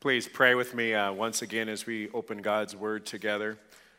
Please pray with me once again as we open God's Word together.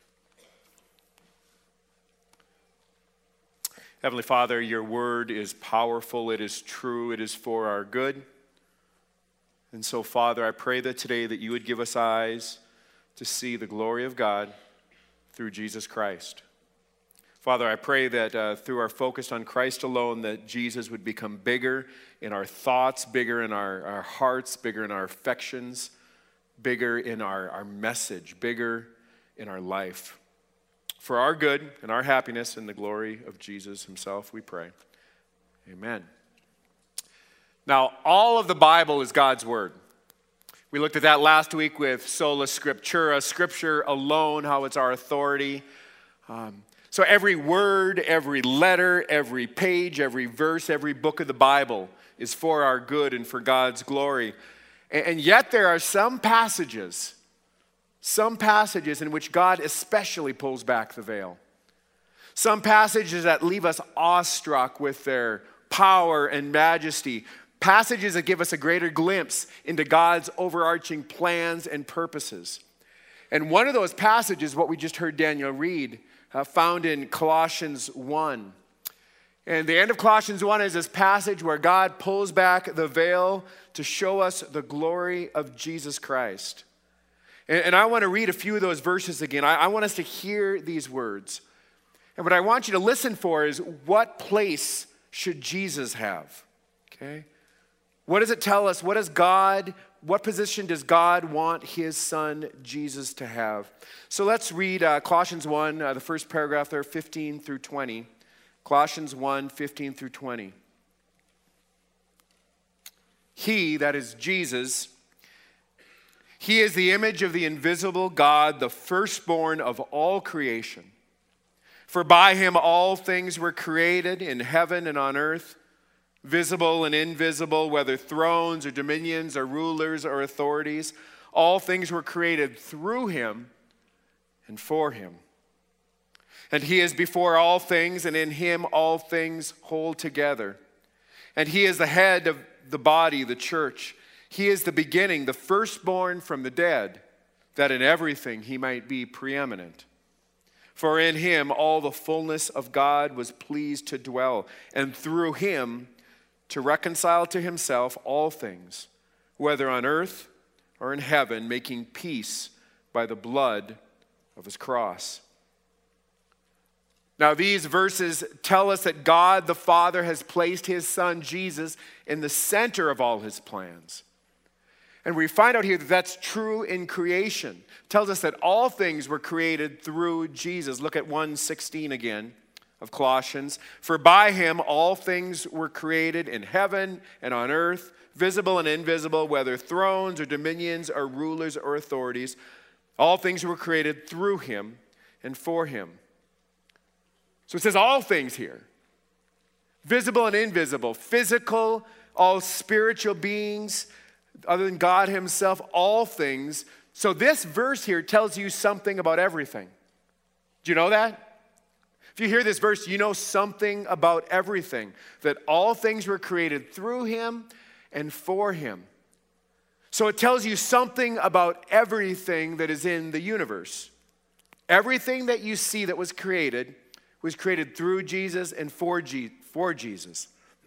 Heavenly Father, your Word is powerful, it is true, it is for our good. And so, Father, I pray that today that you would give us eyes to see the glory of God through Jesus Christ. Father, I pray that through our focus on Christ alone, that Jesus would become bigger in our thoughts, bigger in our hearts, bigger in our affections, bigger in our message, bigger in our life. For our good and our happiness and the glory of Jesus himself, we pray. Amen. Now, all of the Bible is God's Word. We looked at that last week with Sola Scriptura, Scripture alone, how it's our authority. So every word, every letter, every page, every verse, every book of the Bible is for our good and for God's glory. And yet there are some passages in which God especially pulls back the veil. Some passages that leave us awestruck with their power and majesty. Passages that give us a greater glimpse into God's overarching plans and purposes. And one of those passages, what we just heard Daniel read, found in Colossians 1. And the end of Colossians 1 is this passage where God pulls back the veil to show us the glory of Jesus Christ. And I want to read a few of those verses again. I want us to hear these words. And what I want you to listen for is, what place should Jesus have? Okay? What does it tell us? What position does God want his son Jesus to have? So let's read Colossians 1, the first paragraph there, 15 through 20. Colossians 1, 15 through 20. He, that is Jesus, he is the image of the invisible God, the firstborn of all creation. For by him all things were created in heaven and on earth, visible and invisible, whether thrones or dominions or rulers or authorities. All things were created through him and for him. And he is before all things, and in him all things hold together. And he is the head of the body, the church. He is the beginning, the firstborn from the dead, that in everything he might be preeminent. For in him all the fullness of God was pleased to dwell, and through him to reconcile to himself all things, whether on earth or in heaven, making peace by the blood of his cross. Now, these verses tell us that God the Father has placed his Son Jesus in the center of all his plans. And we find out here that that's true in creation. It tells us that all things were created through Jesus. Look at 1:16 again of Colossians. For by him all things were created in heaven and on earth, visible and invisible, whether thrones or dominions or rulers or authorities. All things were created through him and for him. So it says all things here. Visible and invisible, physical, all spiritual beings, other than God himself, all things. So this verse here tells you something about everything. Do you know that? If you hear this verse, you know something about everything. That all things were created through him and for him. So it tells you something about everything that is in the universe. Everything that you see that was created through Jesus and for Jesus.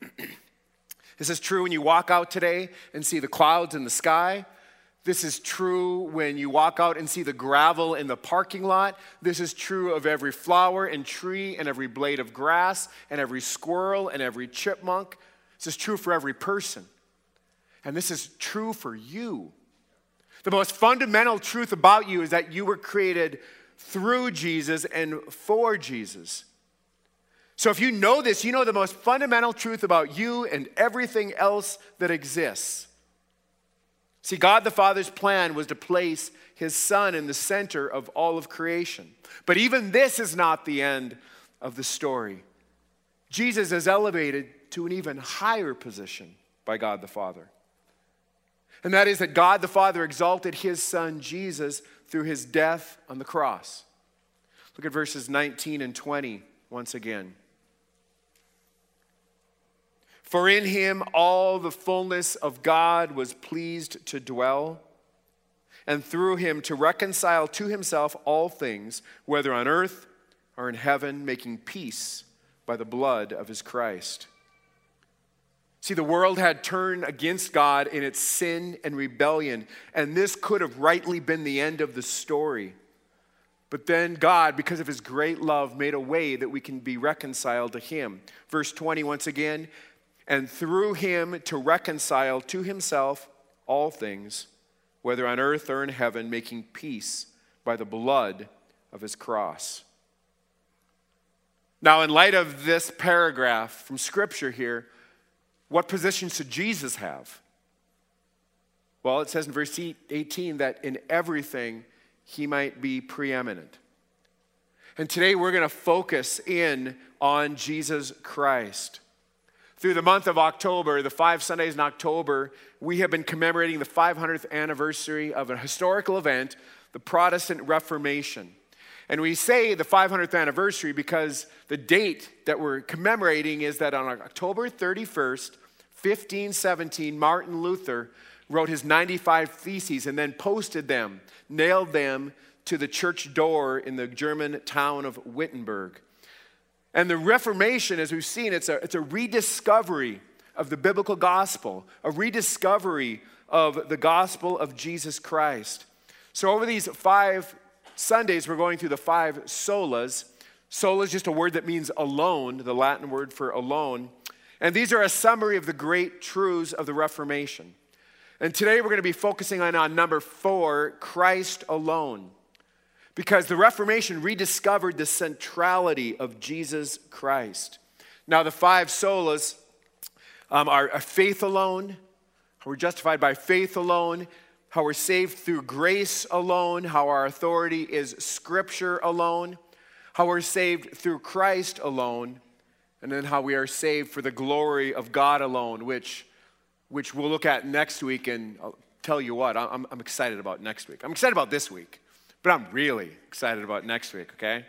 This is true when you walk out today and see the clouds in the sky. This is true when you walk out and see the gravel in the parking lot. This is true of every flower and tree and every blade of grass and every squirrel and every chipmunk. This is true for every person. And this is true for you. The most fundamental truth about you is that you were created through Jesus and for Jesus. So if you know this, you know the most fundamental truth about you and everything else that exists. See, God the Father's plan was to place his Son in the center of all of creation. But even this is not the end of the story. Jesus is elevated to an even higher position by God the Father. And that is that God the Father exalted his Son Jesus through his death on the cross. Look at verses 19 and 20 once again. For in him all the fullness of God was pleased to dwell, and through him to reconcile to himself all things, whether on earth or in heaven, making peace by the blood of his Christ. See, the world had turned against God in its sin and rebellion, and this could have rightly been the end of the story. But then God, because of his great love, made a way that we can be reconciled to him. Verse 20 once again, and through him to reconcile to himself all things, whether on earth or in heaven, making peace by the blood of his cross. Now, in light of this paragraph from Scripture here, what position should Jesus have? Well, it says in verse 18 that in everything he might be preeminent. And today we're going to focus in on Jesus Christ. Through the month of October, the 5 Sundays in October, we have been commemorating the 500th anniversary of a historical event, the Protestant Reformation. And we say the 500th anniversary because the date that we're commemorating is that on October 31st, 1517, Martin Luther wrote his 95 Theses and then posted them, nailed them to the church door in the German town of Wittenberg. And the Reformation, as we've seen, it's a rediscovery of the biblical gospel, a rediscovery of the gospel of Jesus Christ. So over these 5 Sundays, we're going through the 5 solas. Sola is just a word that means alone, the Latin word for alone. And these are a summary of the great truths of the Reformation. And today we're going to be focusing on number 4, Christ alone. Because the Reformation rediscovered the centrality of Jesus Christ. Now, the 5 solas are faith alone, how we're justified by faith alone, how we're saved through grace alone, how our authority is Scripture alone, how we're saved through Christ alone, and then how we are saved for the glory of God alone, which we'll look at next week. And I'll tell you what, I'm excited about next week. I'm excited about this week. But I'm really excited about next week, okay?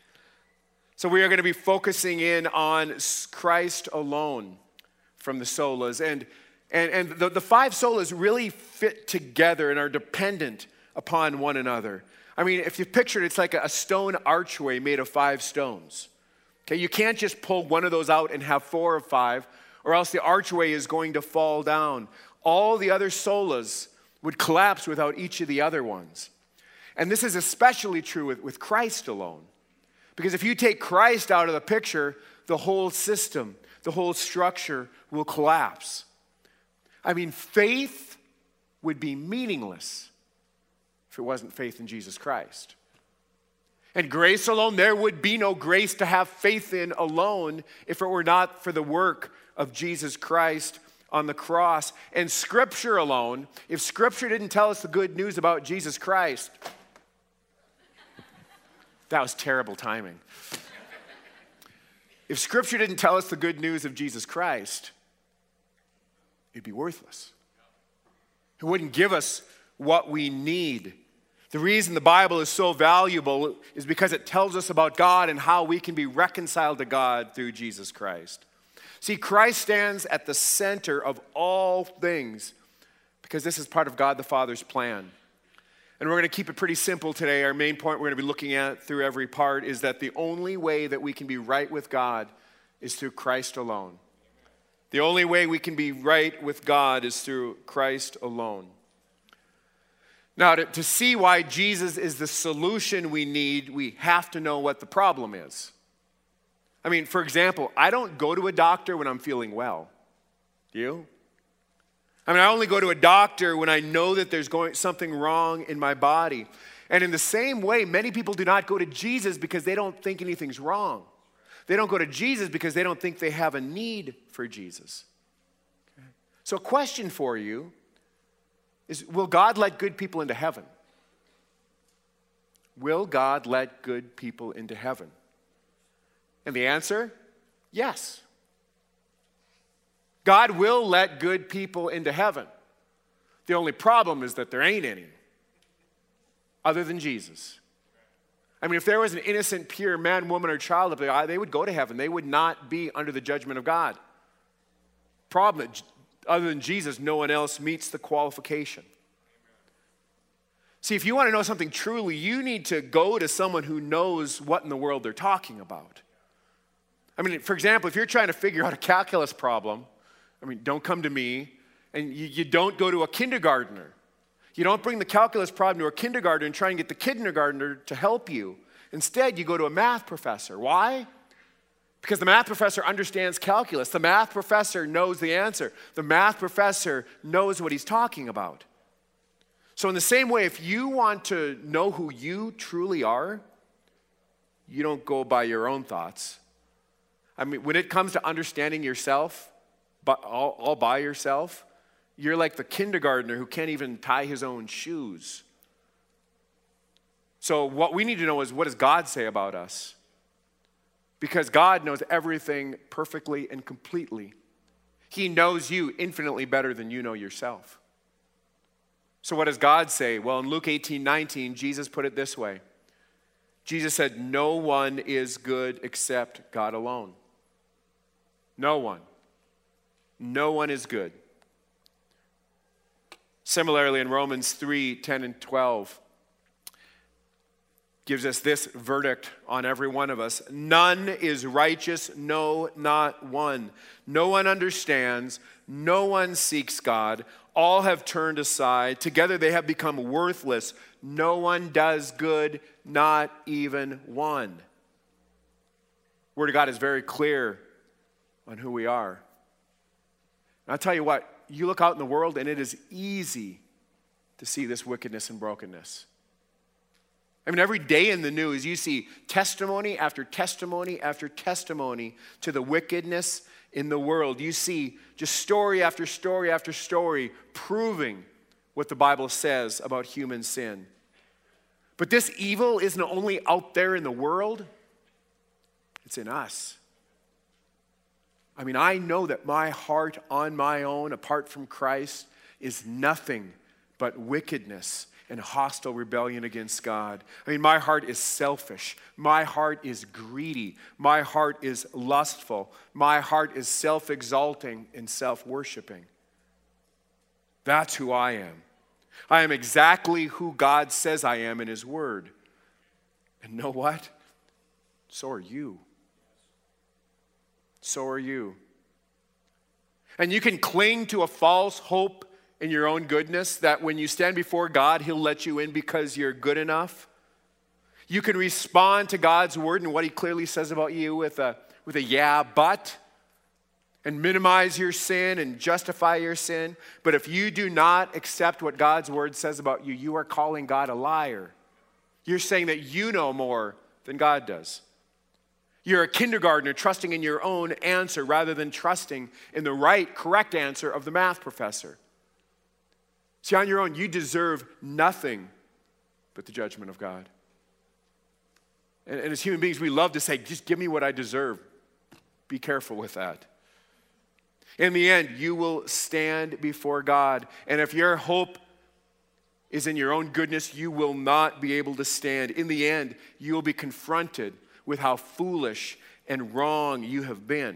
So we are going to be focusing in on Christ alone from the solas. And the 5 solas really fit together and are dependent upon one another. I mean, if you picture it, it's like a stone archway made of 5 stones. Okay, you can't just pull one of those out and have 4 of 5, or else the archway is going to fall down. All the other solas would collapse without each of the other ones. And this is especially true with Christ alone. Because if you take Christ out of the picture, the whole system, the whole structure will collapse. I mean, faith would be meaningless if it wasn't faith in Jesus Christ. And grace alone, there would be no grace to have faith in alone if it were not for the work of Jesus Christ on the cross. And Scripture alone, if Scripture didn't tell us the good news about Jesus Christ, that was terrible timing. If Scripture didn't tell us the good news of Jesus Christ, it'd be worthless. It wouldn't give us what we need. The reason the Bible is so valuable is because it tells us about God and how we can be reconciled to God through Jesus Christ. See, Christ stands at the center of all things because this is part of God the Father's plan. And we're going to keep it pretty simple today. Our main point we're going to be looking at through every part is that the only way that we can be right with God is through Christ alone. The only way we can be right with God is through Christ alone. Now, to see why Jesus is the solution we need, we have to know what the problem is. I mean, for example, I don't go to a doctor when I'm feeling well. Do you? I mean, I only go to a doctor when I know that there's something wrong in my body. And in the same way, many people do not go to Jesus because they don't think anything's wrong. They don't go to Jesus because they don't think they have a need for Jesus. Okay. So a question for you is, will God let good people into heaven? Will God let good people into heaven? And the answer, yes. God will let good people into heaven. The only problem is that there ain't any other than Jesus. I mean, if there was an innocent, pure man, woman, or child up there, they would go to heaven. They would not be under the judgment of God. Problem, other than Jesus, no one else meets the qualification. See, if you want to know something truly, you need to go to someone who knows what in the world they're talking about. I mean, for example, if you're trying to figure out a calculus problem, don't come to me, and you don't go to a kindergartner. You don't bring the calculus problem to a kindergartner and try and get the kindergartner to help you. Instead, you go to a math professor. Why? Because the math professor understands calculus. The math professor knows the answer. The math professor knows what he's talking about. So in the same way, if you want to know who you truly are, you don't go by your own thoughts. When it comes to understanding yourself, all by yourself, you're like the kindergartner who can't even tie his own shoes. So what we need to know is, what does God say about us? Because God knows everything perfectly and completely. He knows you infinitely better than you know yourself. So what does God say? Well, in Luke 18:19, Jesus put it this way. Jesus said, "No one is good except God alone." No one. No one is good. Similarly, in Romans 3:10 and 12, gives us this verdict on every one of us. None is righteous, no, not one. No one understands, no one seeks God. All have turned aside. Together they have become worthless. No one does good, not even one. Word of God is very clear on who we are. And I'll tell you what, you look out in the world and it is easy to see this wickedness and brokenness. Every day in the news, you see testimony after testimony after testimony to the wickedness in the world. You see just story after story after story proving what the Bible says about human sin. But this evil isn't only out there in the world, it's in us. I know that my heart on my own, apart from Christ, is nothing but wickedness and hostile rebellion against God. My heart is selfish. My heart is greedy. My heart is lustful. My heart is self-exalting and self-worshiping. That's who I am. I am exactly who God says I am in His Word. And know what? So are you. So are you. And you can cling to a false hope in your own goodness, that when you stand before God, He'll let you in because you're good enough. You can respond to God's word and what He clearly says about you with a yeah, but, and minimize your sin and justify your sin. But if you do not accept what God's word says about you, you are calling God a liar. You're saying that you know more than God does. You're a kindergartner trusting in your own answer rather than trusting in the right, correct answer of the math professor. See, on your own, you deserve nothing but the judgment of God. And as human beings, we love to say, just give me what I deserve. Be careful with that. In the end, you will stand before God. And if your hope is in your own goodness, you will not be able to stand. In the end, you will be confronted with how foolish and wrong you have been.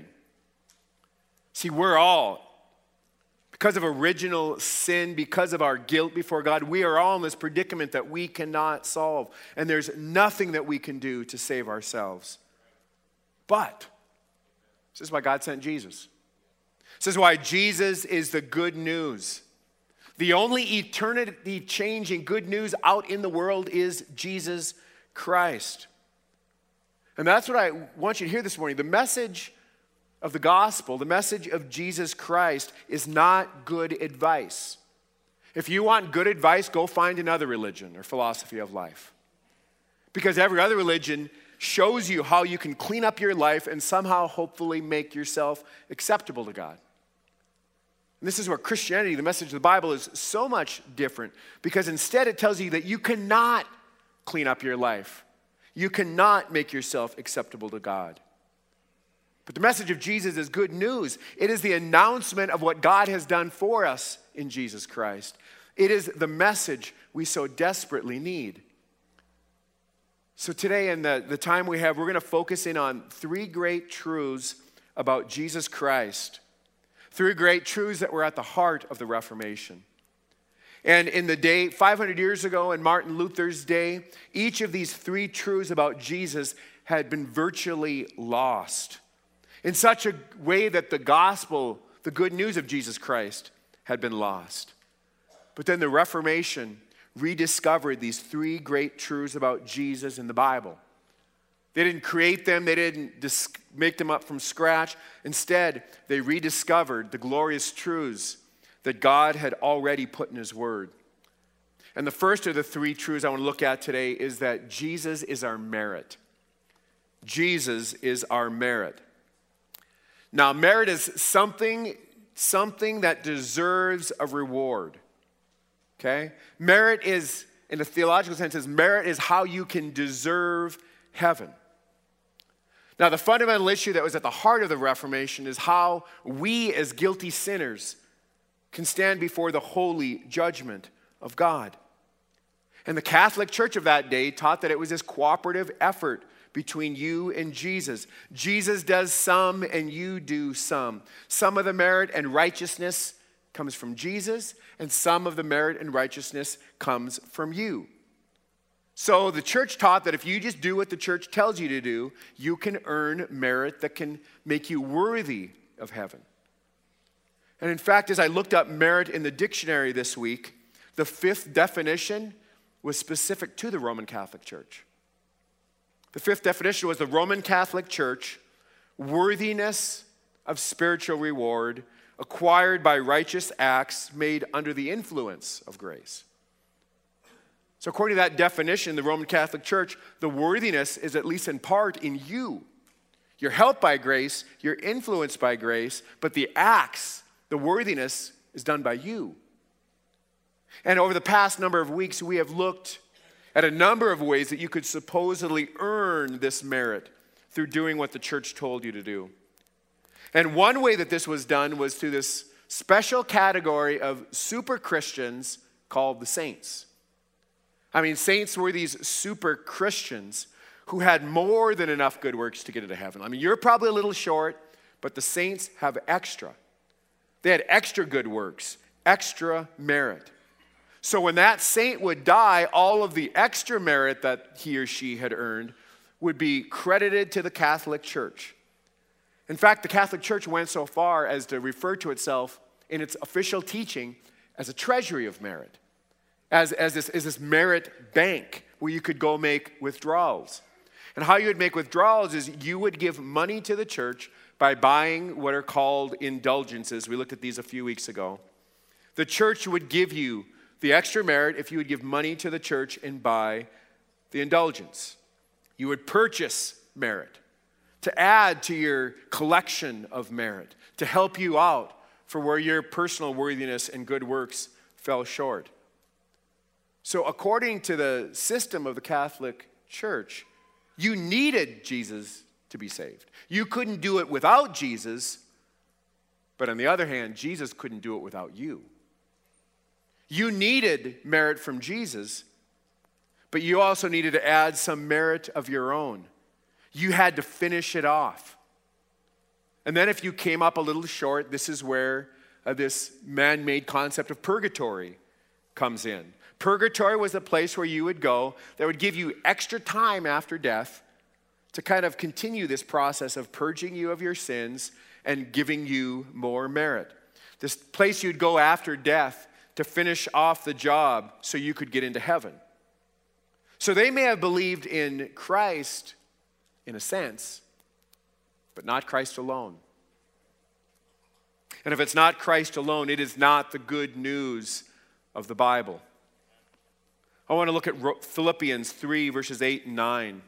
See, we're all, because of original sin, because of our guilt before God, we are all in this predicament that we cannot solve. And there's nothing that we can do to save ourselves. But this is why God sent Jesus. This is why Jesus is the good news. The only eternity-changing good news out in the world is Jesus Christ. And that's what I want you to hear this morning. The message of the gospel, the message of Jesus Christ, is not good advice. If you want good advice, go find another religion or philosophy of life. Because every other religion shows you how you can clean up your life and somehow hopefully make yourself acceptable to God. And this is where Christianity, the message of the Bible, is so much different, because instead it tells you that you cannot clean up your life. You cannot make yourself acceptable to God. But the message of Jesus is good news. It is the announcement of what God has done for us in Jesus Christ. It is the message we so desperately need. So today, in the time we have, we're going to focus in on three great truths about Jesus Christ. Three great truths that were at the heart of the Reformation. And in the day, 500 years ago in Martin Luther's day, each of these three truths about Jesus had been virtually lost in such a way that the gospel, the good news of Jesus Christ, had been lost. But then the Reformation rediscovered these three great truths about Jesus in the Bible. They didn't create them. They didn't make them up from scratch. Instead, they rediscovered the glorious truths that God had already put in his word. And the first of the three truths I want to look at today is that Jesus is our merit. Jesus is our merit. Now, merit is something that deserves a reward. Okay? Merit is, in a theological sense, merit is how you can deserve heaven. Now, the fundamental issue that was at the heart of the Reformation is how we as guilty sinners can stand before the holy judgment of God. And the Catholic Church of that day taught that it was this cooperative effort between you and Jesus. Jesus does some and you do some. Some of the merit and righteousness comes from Jesus, and some of the merit and righteousness comes from you. So the church taught that if you just do what the church tells you to do, you can earn merit that can make you worthy of heaven. And in fact, as I looked up merit in the dictionary this week, the fifth definition was specific to the Roman Catholic Church. The fifth definition was the Roman Catholic Church, worthiness of spiritual reward acquired by righteous acts made under the influence of grace. So according to that definition, the Roman Catholic Church, the worthiness is at least in part in you. You're helped by grace, you're influenced by grace, but the acts, the worthiness is done by you. And over the past number of weeks, we have looked at a number of ways that you could supposedly earn this merit through doing what the church told you to do. And one way that this was done was through this special category of super Christians called the saints. I mean, saints were these super Christians who had more than enough good works to get into heaven. I mean, you're probably a little short, but the saints have extra. They had extra good works, extra merit. So when that saint would die, all of the extra merit that he or she had earned would be credited to the Catholic Church. In fact, the Catholic Church went so far as to refer to itself in its official teaching as a treasury of merit, as this merit bank where you could go make withdrawals. And how you would make withdrawals is you would give money to the church by buying what are called indulgences. We looked at these a few weeks ago. The church would give you the extra merit if you would give money to the church and buy the indulgence. You would purchase merit to add to your collection of merit, to help you out for where your personal worthiness and good works fell short. So according to the system of the Catholic Church, you needed Jesus to be saved. You couldn't do it without Jesus, but on the other hand, Jesus couldn't do it without you. You needed merit from Jesus, but you also needed to add some merit of your own. You had to finish it off. And then if you came up a little short, this is where this man-made concept of purgatory comes in. Purgatory was a place where you would go that would give you extra time after death to kind of continue this process of purging you of your sins and giving you more merit. This place you'd go after death to finish off the job so you could get into heaven. So they may have believed in Christ in a sense, but not Christ alone. And if it's not Christ alone, it is not the good news of the Bible. I want to look at Philippians 3, verses 8 and 9.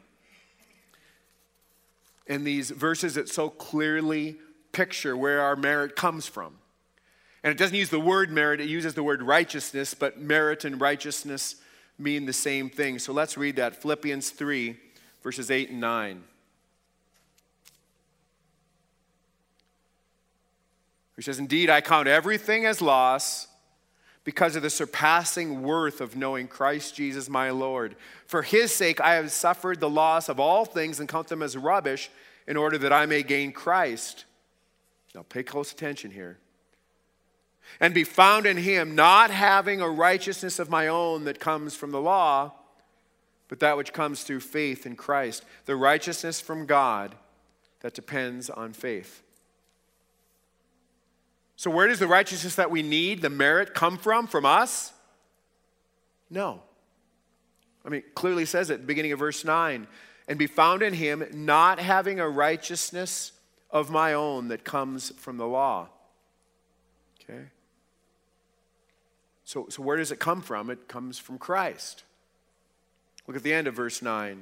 And these verses that so clearly picture where our merit comes from. And it doesn't use the word merit, it uses the word righteousness, but merit and righteousness mean the same thing. So let's read that. Philippians 3, verses 8 and 9. He says, "Indeed, I count everything as loss because of the surpassing worth of knowing Christ Jesus my Lord. For his sake I have suffered the loss of all things and count them as rubbish in order that I may gain Christ." Now pay close attention here. and be found in him, not having a righteousness of my own that comes from the law, but that which comes through faith in Christ, the righteousness from God that depends on faith. So where does the righteousness that we need, the merit, come from? From us? No. I mean, it clearly says it at the beginning of verse 9, and be found in him, not having a righteousness of my own that comes from the law. Okay? So where does it come from? It comes from Christ. Look at the end of verse 9.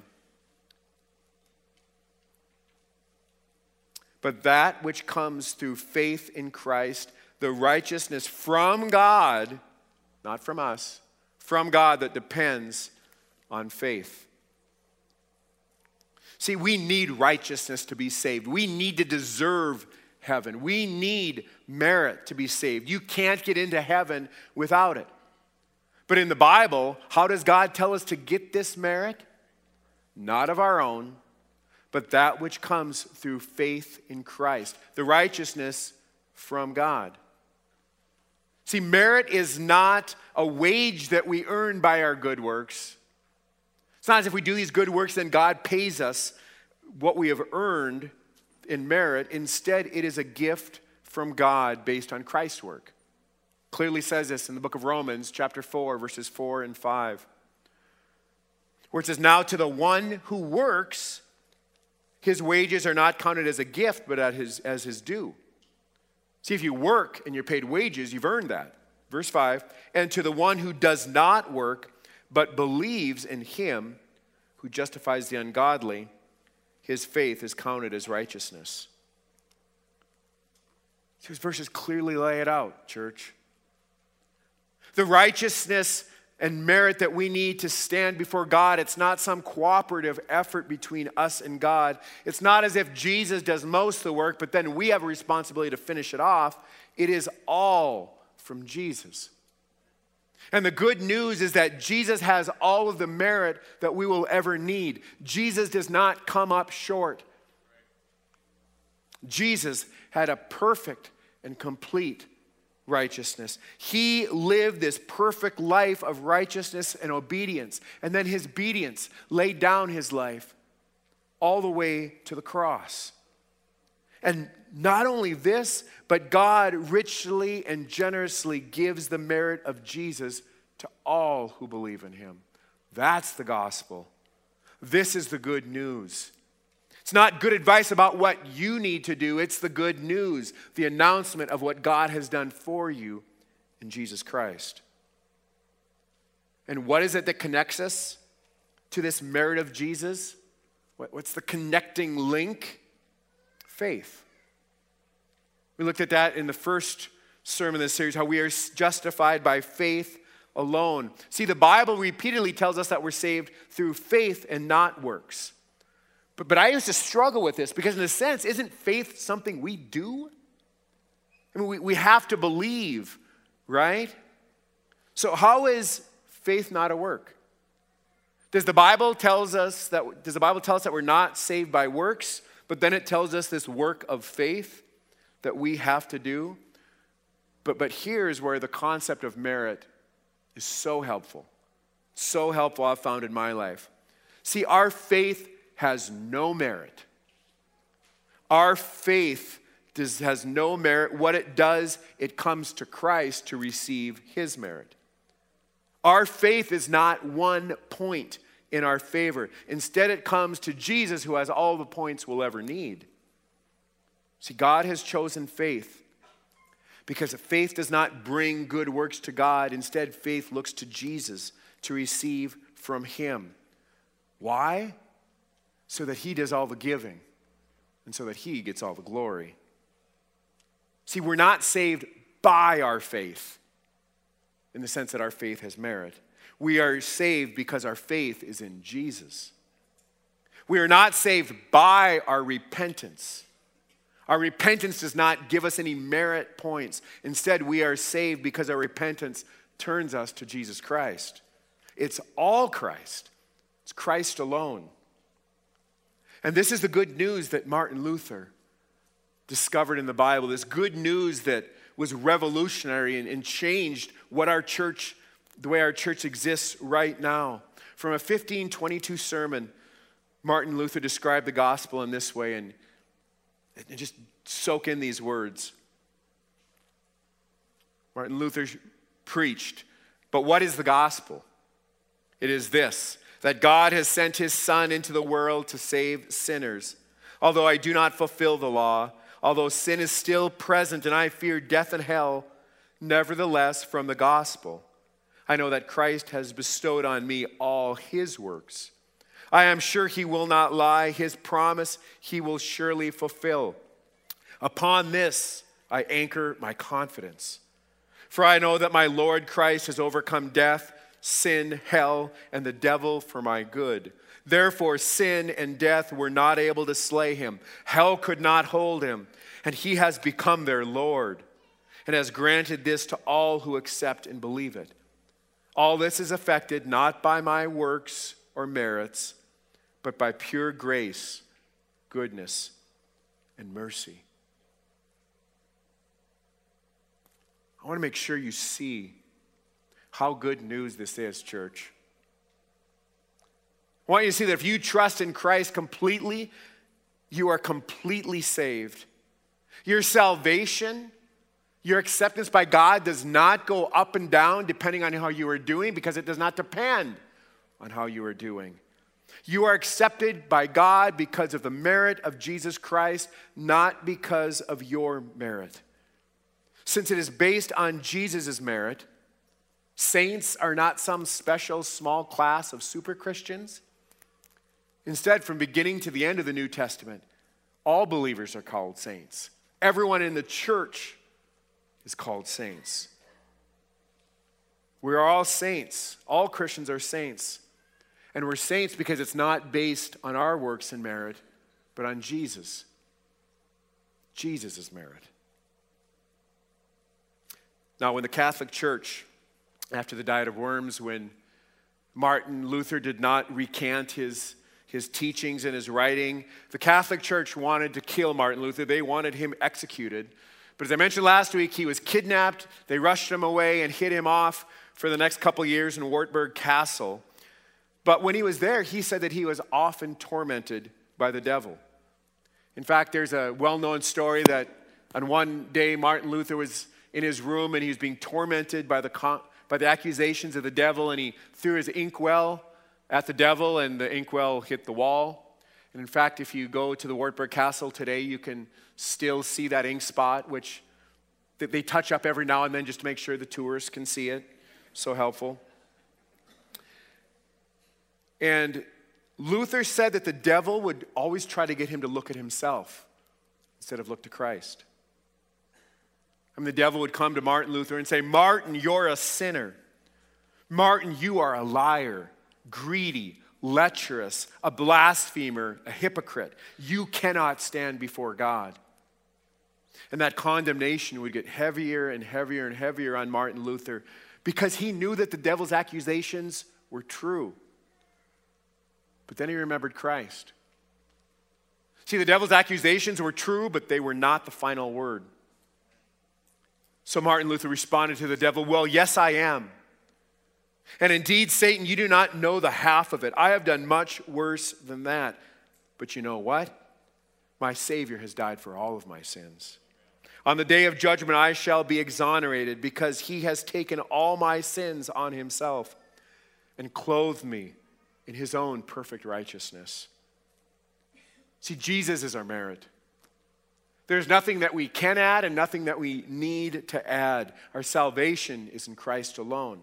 But that which comes through faith in Christ, the righteousness from God, not from us, from God that depends on faith. See, we need righteousness to be saved. We need to deserve heaven. We need merit to be saved. You can't get into heaven without it. But in the Bible, how does God tell us to get this merit? Not of our own, but that which comes through faith in Christ, the righteousness from God. See, merit is not a wage that we earn by our good works. It's not as if we do these good works, then God pays us what we have earned in merit. Instead, it is a gift from God based on Christ's work. Clearly says this in the book of Romans, chapter 4, verses 4 and 5. Where it says, now to the one who works, his wages are not counted as a gift, but as his due. See, if you work and you're paid wages, you've earned that. Verse 5, and to the one who does not work, but believes in him who justifies the ungodly, his faith is counted as righteousness. These verses clearly lay it out, church. The righteousness and merit that we need to stand before God, it's not some cooperative effort between us and God. It's not as if Jesus does most of the work, but then we have a responsibility to finish it off. It is all from Jesus. And the good news is that Jesus has all of the merit that we will ever need. Jesus does not come up short. Jesus had a perfect and complete righteousness. He lived this perfect life of righteousness and obedience. And then his obedience laid down his life all the way to the cross. And not only this, but God richly and generously gives the merit of Jesus to all who believe in him. That's the gospel. This is the good news. It's not good advice about what you need to do. It's the good news, the announcement of what God has done for you in Jesus Christ. And what is it that connects us to this merit of Jesus? What's the connecting link? Faith. We looked at that in the first sermon in this series, how we are justified by faith alone. See, the Bible repeatedly tells us that we're saved through faith and not works. But I used to struggle with this because in a sense, isn't faith something we do? I mean, we have to believe, right? So how is faith not a work? Does the Bible tell us that we're not saved by works, but then it tells us this work of faith that we have to do? But here's where the concept of merit is so helpful. So helpful I've found in my life. See, our faith has no merit. Our faith has no merit. What it does, it comes to Christ to receive his merit. Our faith is not 1 point in our favor. Instead, it comes to Jesus, who has all the points we'll ever need. See, God has chosen faith because faith does not bring good works to God. Instead, faith looks to Jesus to receive from him. Why? So that he does all the giving and so that he gets all the glory. See, we're not saved by our faith in the sense that our faith has merit. We are saved because our faith is in Jesus. We are not saved by our repentance. Our repentance does not give us any merit points. Instead, we are saved because our repentance turns us to Jesus Christ. It's all Christ. It's Christ alone. And this is the good news that Martin Luther discovered in the Bible, this good news that was revolutionary and changed what our church, the way our church exists right now. From a 1522 sermon, Martin Luther described the gospel in this way, and just soak in these words. Martin Luther preached, "But what is the gospel? It is this, that God has sent his Son into the world to save sinners. Although I do not fulfill the law, although sin is still present and I fear death and hell, nevertheless from the gospel, I know that Christ has bestowed on me all his works. I am sure he will not lie. His promise he will surely fulfill. Upon this I anchor my confidence. For I know that my Lord Christ has overcome death, sin, hell, and the devil for my good. Therefore sin and death were not able to slay him. Hell could not hold him. And he has become their Lord and has granted this to all who accept and believe it. All this is effected not by my works or merits, but by pure grace, goodness, and mercy." I want to make sure you see how good news this is, church. I want you to see that if you trust in Christ completely, you are completely saved. Your salvation, your acceptance by God does not go up and down depending on how you are doing, because it does not depend on how you are doing. You are accepted by God because of the merit of Jesus Christ, not because of your merit. Since it is based on Jesus' merit, saints are not some special small class of super Christians. Instead, from beginning to the end of the New Testament, all believers are called saints. Everyone in the church is called saints. We are all saints. All Christians are saints. And we're saints because it's not based on our works and merit, but on Jesus. Jesus' merit. Now, when the Catholic Church, after the Diet of Worms, when Martin Luther did not recant his teachings and his writing, the Catholic Church wanted to kill Martin Luther. They wanted him executed. But as I mentioned last week, he was kidnapped. They rushed him away and hid him off for the next couple years in Wartburg Castle. But when he was there, he said that he was often tormented by the devil. In fact, there's a well-known story that on one day Martin Luther was in his room and he was being tormented by the accusations of the devil, and he threw his inkwell at the devil and the inkwell hit the wall. And in fact, if you go to the Wartburg Castle today, you can still see that ink spot, which they touch up every now and then just to make sure the tourists can see it. So helpful. And Luther said that the devil would always try to get him to look at himself instead of look to Christ. I mean, the devil would come to Martin Luther and say, "Martin, you're a sinner. Martin, you are a liar, greedy, lecherous, a blasphemer, a hypocrite. You cannot stand before God." And that condemnation would get heavier and heavier and heavier on Martin Luther because he knew that the devil's accusations were true. But then he remembered Christ. See, the devil's accusations were true, but they were not the final word. So Martin Luther responded to the devil, "Well, yes, I am. And indeed, Satan, you do not know the half of it. I have done much worse than that. But you know what? My Savior has died for all of my sins. On the day of judgment, I shall be exonerated because he has taken all my sins on himself and clothed me in his own perfect righteousness." See, Jesus is our merit. There's nothing that we can add and nothing that we need to add. Our salvation is in Christ alone.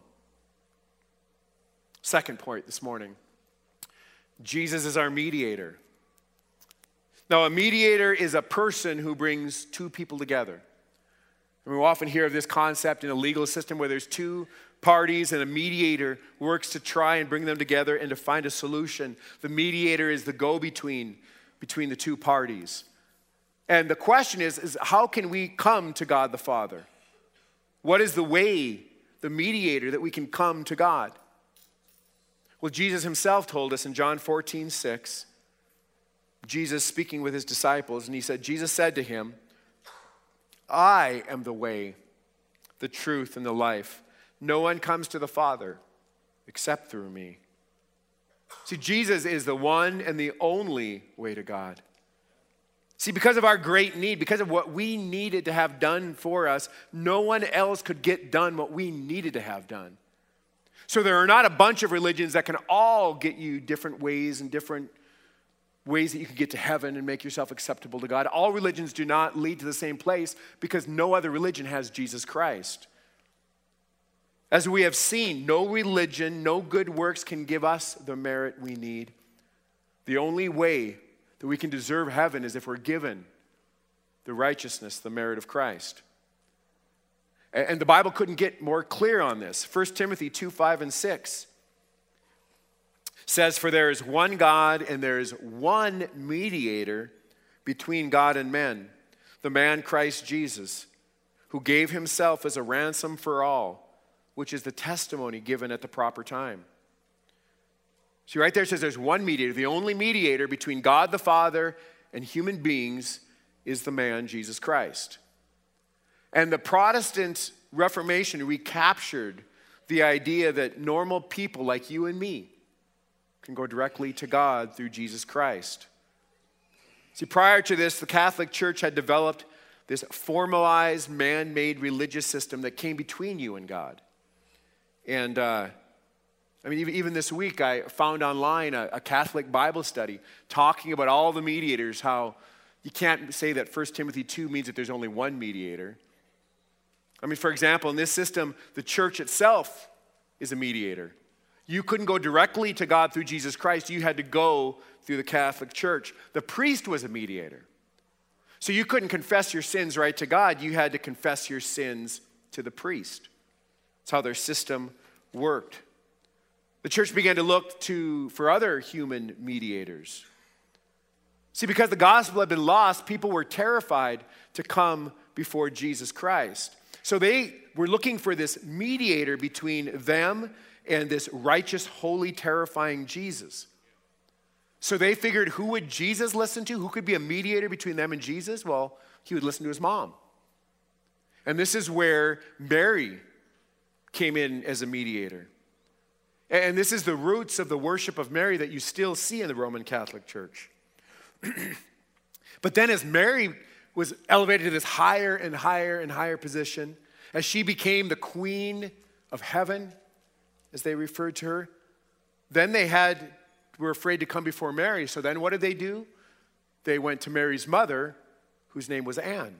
Second point this morning. Jesus is our mediator. Now, a mediator is a person who brings two people together. And we often hear of this concept in a legal system where there's two parties and a mediator works to try and bring them together and to find a solution. The mediator is the go-between between the two parties. And the question is how can we come to God the Father? What is the way, the mediator, that we can come to God? Well, Jesus himself told us in John 14:6, Jesus speaking with his disciples, and he said, Jesus said to him, "I am the way the truth, and the life. No one comes to the Father except through me. See, Jesus is the one and the only way to God. See, because of our great need, because of what we needed to have done for us, no one else could get done what we needed to have done. So there are not a bunch of religions that can all get you different ways and different ways that you can get to heaven and make yourself acceptable to God. All religions do not lead to the same place because no other religion has Jesus Christ. As we have seen, no religion, no good works can give us the merit we need. The only way that we can deserve heaven is if we're given the righteousness, the merit of Christ. And the Bible couldn't get more clear on this. 1 Timothy 2:5-6 says, "For there is one God and there is one mediator between God and men, the man Christ Jesus, who gave himself as a ransom for all, which is the testimony given at the proper time." See, right there it says there's one mediator. The only mediator between God the Father and human beings is the man, Jesus Christ. And the Protestant Reformation recaptured the idea that normal people like you and me can go directly to God through Jesus Christ. See, prior to this, the Catholic Church had developed this formalized, man-made religious system that came between you and God. And even this week, I found online a Catholic Bible study talking about all the mediators, how you can't say that 1 Timothy 2 means that there's only one mediator. For example, in this system, the church itself is a mediator. You couldn't go directly to God through Jesus Christ. You had to go through the Catholic Church. The priest was a mediator. So you couldn't confess your sins right to God. You had to confess your sins to the priest. That's how their system worked. The church began to look for other human mediators. See, because the gospel had been lost, people were terrified to come before Jesus Christ. So they were looking for this mediator between them and this righteous, holy, terrifying Jesus. So they figured, who would Jesus listen to? Who could be a mediator between them and Jesus? Well, he would listen to his mom. And this is where Mary came in as a mediator. And this is the roots of the worship of Mary that you still see in the Roman Catholic Church. But then as Mary was elevated to this higher and higher and higher position, as she became the queen of heaven, as they referred to her, then were afraid to come before Mary. So then what did they do? They went to Mary's mother, whose name was Anne.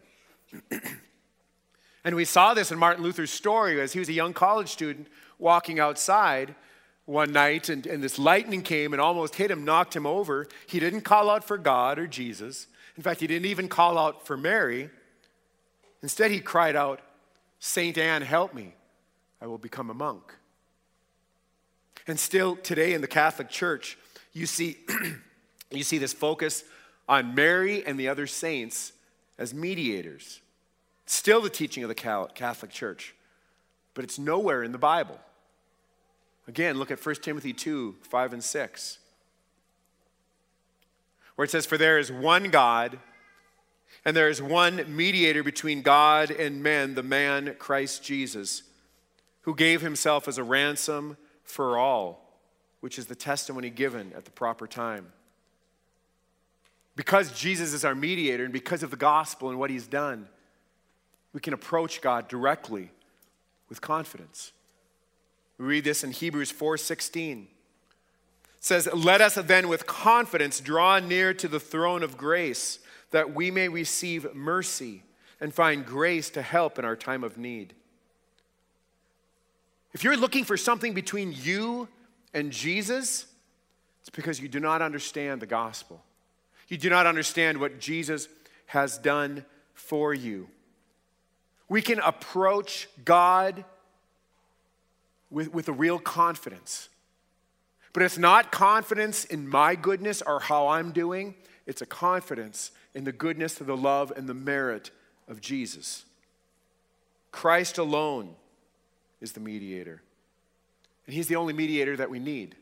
And we saw this in Martin Luther's story as he was a young college student walking outside one night, and this lightning came and almost hit him, knocked him over. He didn't call out for God or Jesus. In fact, he didn't even call out for Mary. Instead, he cried out, "Saint Anne, help me. I will become a monk." And still today in the Catholic Church, you see this focus on Mary and the other saints as mediators. Still the teaching of the Catholic Church, but it's nowhere in the Bible. Again, look at 1 Timothy 2:5-6, where it says, "For there is one God, and there is one mediator between God and men, the man Christ Jesus, who gave himself as a ransom for all, which is the testimony given at the proper time." Because Jesus is our mediator and because of the gospel and what he's done, we can approach God directly with confidence. We read this in Hebrews 4:16. It says, "Let us then with confidence draw near to the throne of grace, that we may receive mercy and find grace to help in our time of need." If you're looking for something between you and Jesus, it's because you do not understand the gospel. You do not understand what Jesus has done for you. We can approach God with a real confidence. But it's not confidence in my goodness or how I'm doing. It's a confidence in the goodness, the love, and the merit of Jesus. Christ alone is the mediator. And he's the only mediator that we need.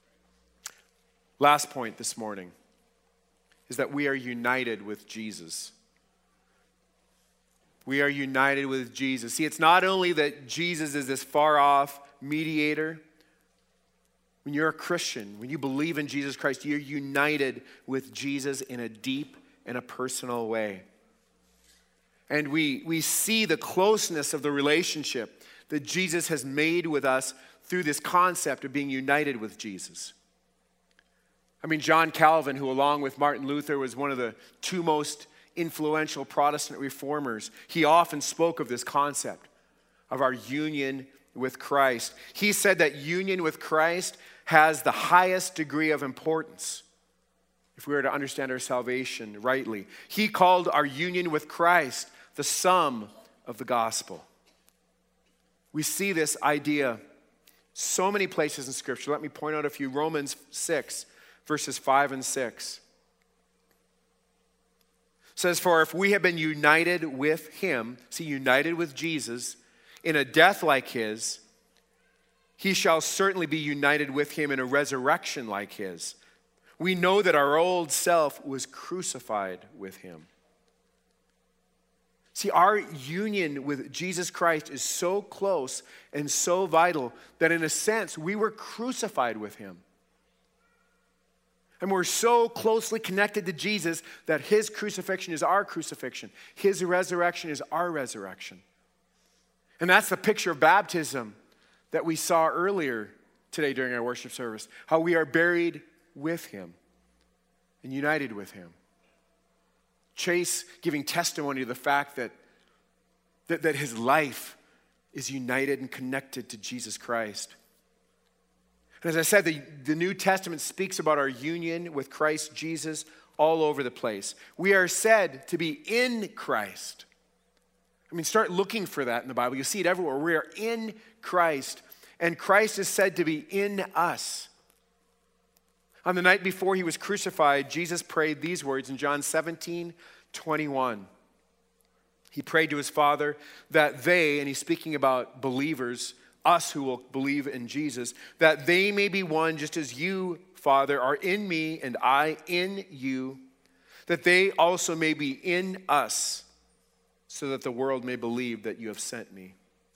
Last point this morning is that we are united with Jesus. We are united with Jesus. See, it's not only that Jesus is this far-off mediator. When you're a Christian, when you believe in Jesus Christ, you're united with Jesus in a deep and a personal way. And we see the closeness of the relationship that Jesus has made with us through this concept of being united with Jesus. I mean, John Calvin, who along with Martin Luther was one of the two most influential Protestant reformers, he often spoke of this concept of our union with Christ. He said that union with Christ has the highest degree of importance if we were to understand our salvation rightly. He called our union with Christ the sum of the gospel. We see this idea so many places in Scripture. Let me point out a few. Romans 6, verses 5 and 6. Says, for if we have been united with him, see, united with Jesus, in a death like his, he shall certainly be united with him in a resurrection like his. We know that our old self was crucified with him. See, our union with Jesus Christ is so close and so vital that in a sense, we were crucified with him. And we're so closely connected to Jesus that his crucifixion is our crucifixion. His resurrection is our resurrection. And that's the picture of baptism that we saw earlier today during our worship service. How we are buried with him and united with him. Chase giving testimony to the fact that his life is united and connected to Jesus Christ. And as I said, the New Testament speaks about our union with Christ Jesus all over the place. We are said to be in Christ. I mean, start looking for that in the Bible. You see it everywhere. We are in Christ, and Christ is said to be in us. On the night before he was crucified, Jesus prayed these words in John 17:21. He prayed to his Father that they, and he's speaking about believers, us who will believe in Jesus, that they may be one just as you, Father, are in me and I in you, that they also may be in us, so that the world may believe that you have sent me.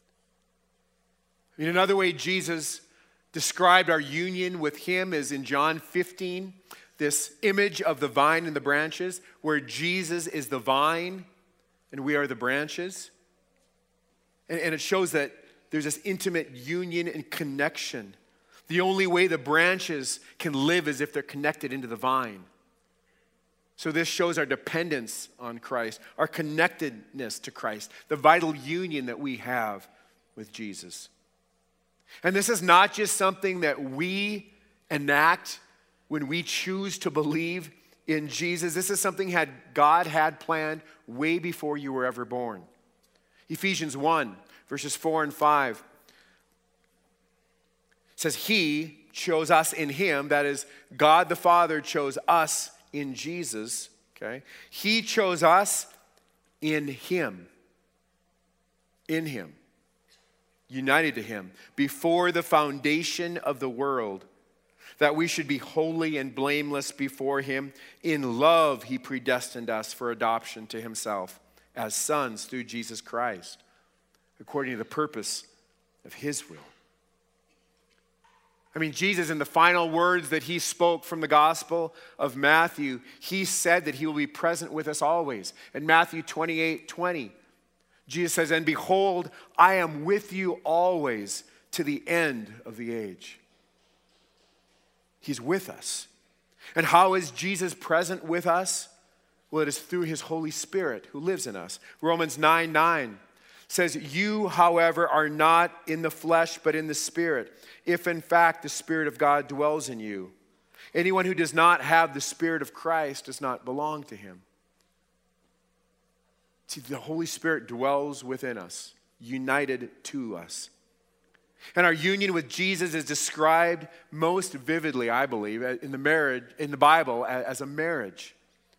In another way, Jesus described our union with him is in John 15, this image of the vine and the branches, where Jesus is the vine and we are the branches. And it shows that there's this intimate union and connection. The only way the branches can live is if they're connected into the vine. So this shows our dependence on Christ, our connectedness to Christ, the vital union that we have with Jesus. And this is not just something that we enact when we choose to believe in Jesus. This is something God had planned way before you were ever born. Ephesians 1, verses 4 and 5 says, he chose us in him, that is, God the Father chose us in Jesus, okay? He chose us in him, united to him, before the foundation of the world, that we should be holy and blameless before him. In love, he predestined us for adoption to himself as sons through Jesus Christ, according to the purpose of his will. I mean, Jesus, in the final words that he spoke from the Gospel of Matthew, he said that he will be present with us always. In Matthew 28:20, Jesus says, and behold, I am with you always to the end of the age. He's with us. And how is Jesus present with us? Well, it is through his Holy Spirit who lives in us. Romans 9:9 says, you, however, are not in the flesh, but in the Spirit, if in fact the Spirit of God dwells in you. Anyone who does not have the Spirit of Christ does not belong to him. See, the Holy Spirit dwells within us, united to us. And our union with Jesus is described most vividly, I believe, in the Bible as a marriage.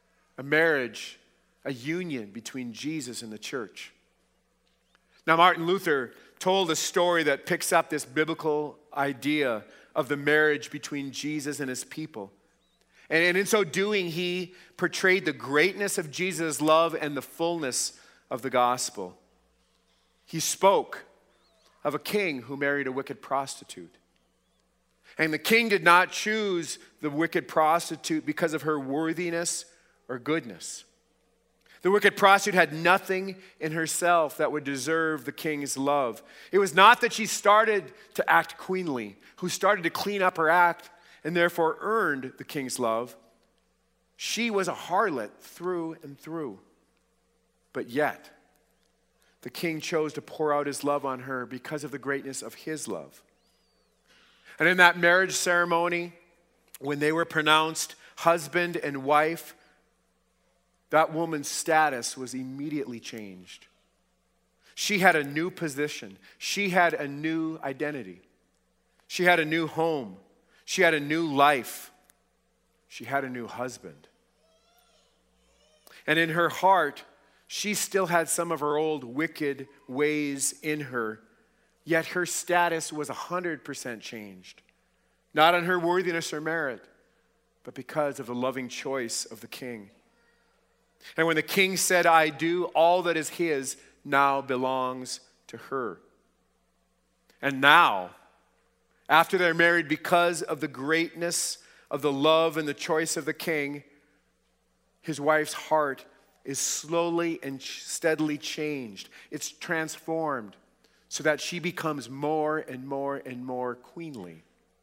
A union between Jesus and the church. Now, Martin Luther told a story that picks up this biblical idea of the marriage between Jesus and his people. And in so doing, he portrayed the greatness of Jesus' love and the fullness of the gospel. He spoke of a king who married a wicked prostitute. And the king did not choose the wicked prostitute because of her worthiness or goodness. The wicked prostitute had nothing in herself that would deserve the king's love. It was not that she started to act queenly, who started to clean up her act and therefore earned the king's love. She was a harlot through and through. But yet, the king chose to pour out his love on her because of the greatness of his love. And in that marriage ceremony, when they were pronounced husband and wife, that woman's status was immediately changed. She had a new position. She had a new identity. She had a new home. She had a new life. She had a new husband. And in her heart, she still had some of her old wicked ways in her, yet her status was 100% changed. Not on her worthiness or merit, but because of the loving choice of the king. And when the king said, "I do," all that is his now belongs to her. And now, after they're married, because of the greatness of the love and the choice of the king, his wife's heart is slowly and steadily changed. It's transformed so that she becomes more and more and more queenly.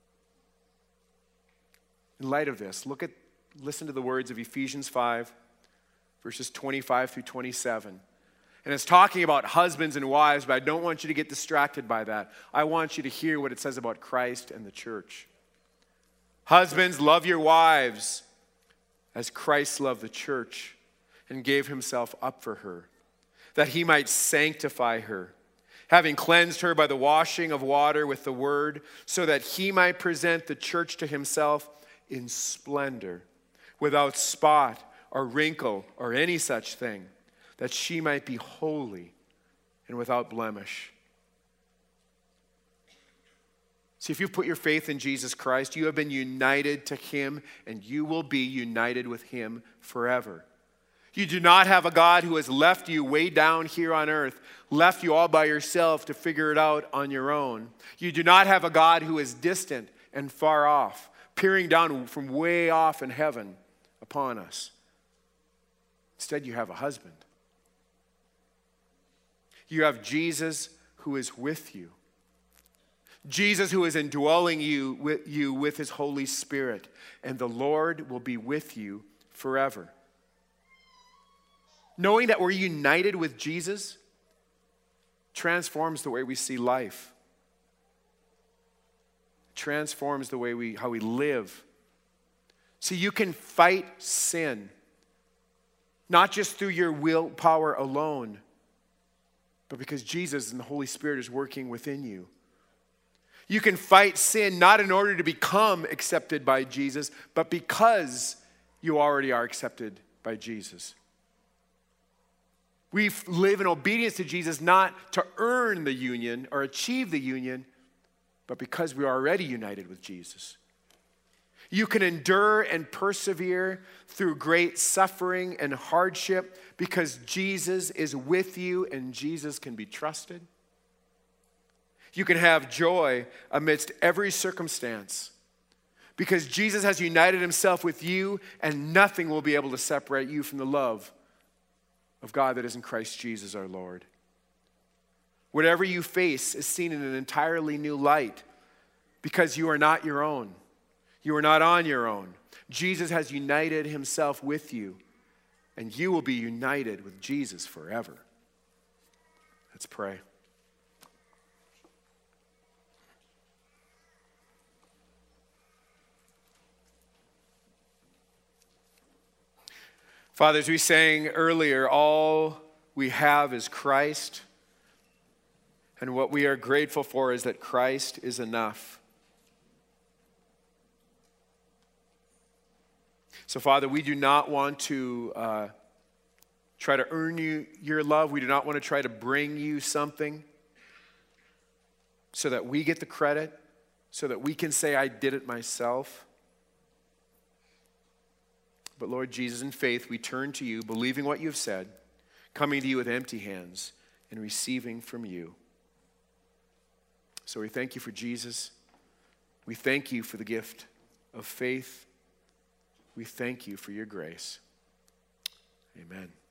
In light of this, listen to the words of Ephesians 5, verses 25 through 27. And it's talking about husbands and wives, but I don't want you to get distracted by that. I want you to hear what it says about Christ and the church. Husbands, love your wives as Christ loved the church and gave himself up for her, that he might sanctify her, having cleansed her by the washing of water with the word, so that he might present the church to himself in splendor, without spot or wrinkle or any such thing, that she might be holy and without blemish. See, if you've put your faith in Jesus Christ, you have been united to him, and you will be united with him forever. You do not have a God who has left you way down here on earth, left you all by yourself to figure it out on your own. You do not have a God who is distant and far off, peering down from way off in heaven upon us. Instead, you have a husband. You have Jesus who is with you. Jesus who is indwelling you with his Holy Spirit. And the Lord will be with you forever. Knowing that we're united with Jesus transforms the way we see life. Transforms the way how we live. See, you can fight sin, not just through your willpower alone, but because Jesus and the Holy Spirit is working within you. You can fight sin not in order to become accepted by Jesus, but because you already are accepted by Jesus. We live in obedience to Jesus not to earn the union or achieve the union, but because we are already united with Jesus. You can endure and persevere through great suffering and hardship because Jesus is with you and Jesus can be trusted. You can have joy amidst every circumstance because Jesus has united himself with you, and nothing will be able to separate you from the love of God that is in Christ Jesus our Lord. Whatever you face is seen in an entirely new light because you are not your own. You are not on your own. Jesus has united himself with you, and you will be united with Jesus forever. Let's pray. Father, as we sang earlier, all we have is Christ, and what we are grateful for is that Christ is enough. So, Father, we do not want to try to earn your love. We do not want to try to bring you something so that we get the credit, so that we can say, I did it myself. But Lord Jesus, in faith, we turn to you, believing what you've said, coming to you with empty hands and receiving from you. So we thank you for Jesus. We thank you for the gift of faith. We thank you for your grace. Amen.